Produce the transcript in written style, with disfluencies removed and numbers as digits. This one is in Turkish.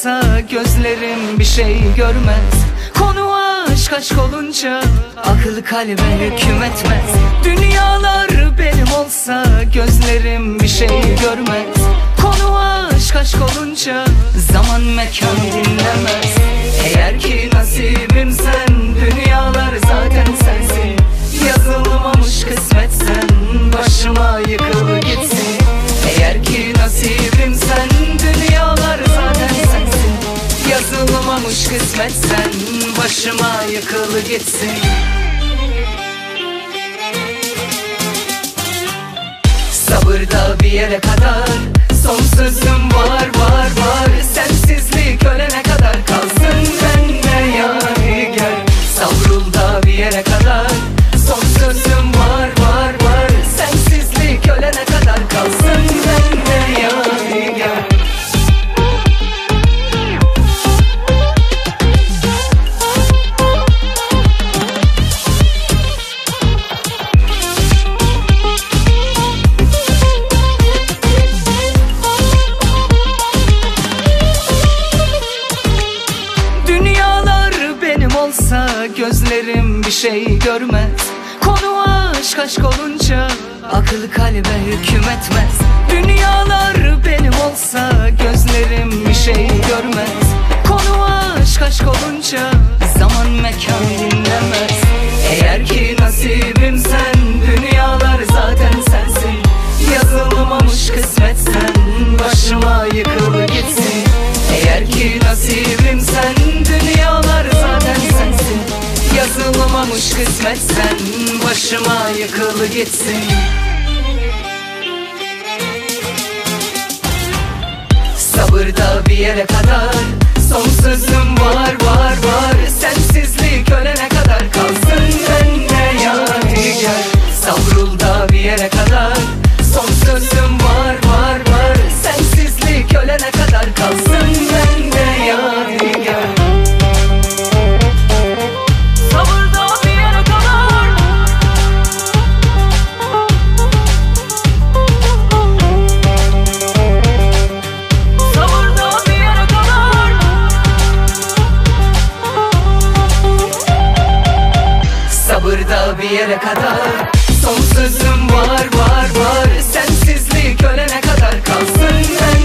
olsa gözlerim bir şey görmez. Konu aşk olunca akıl kalbe hüküm etmez. Dünyalar benim olsa gözlerim bir şey görmez. Konu aşk olunca zaman mekan dinlemez. Eğer ki nasibim sen, dünyalar zaten sensin. Yazılmamış kısmet sen, başıma yıkıl gitsin. Eğer ki nasibim sen, dünyalar zaten sensin. Yazılmamış kısmet sen, başıma yıkıl gitsin. Sabırda bir yere kadar, son sözüm var. Sensizlik ölene kadar kalsın benimle yadigar. Savrulda bir yere kadar, son sözüm var. Sensizlik ölene kadar kalsın benimle yadigar. Olsa gözlerim bir şey görmez. Konu aşk olunca akıl kalbe hüküm etmez. Dünyalar benim olsa gözlerim bir şey görmez. Konu aşk olunca zaman mekan dinlemez. Eğer ki nasibim sen, dünyalar zaten sensin. Yazılmamış kısmet sen, başıma yıkıl gitsin. Eğer ki nasibim sen, dünyalar zaten sensin. Yazılmamış kısmet sen, başıma yıkıl gitsin. Sabırda bir yere kadar, son sözüm var. Sensizlik ölene kadar kalsın benimle yadigar. Savrulda bir yere kadar, son sözüm var. Sensizlik ölene kadar kalsın benimle yadigar. Sabırda bir yere kadar, sabırda bir yere kadar, sabırda bir yere kadar, son sözüm var. Sensizlik ölene kadar kalsın.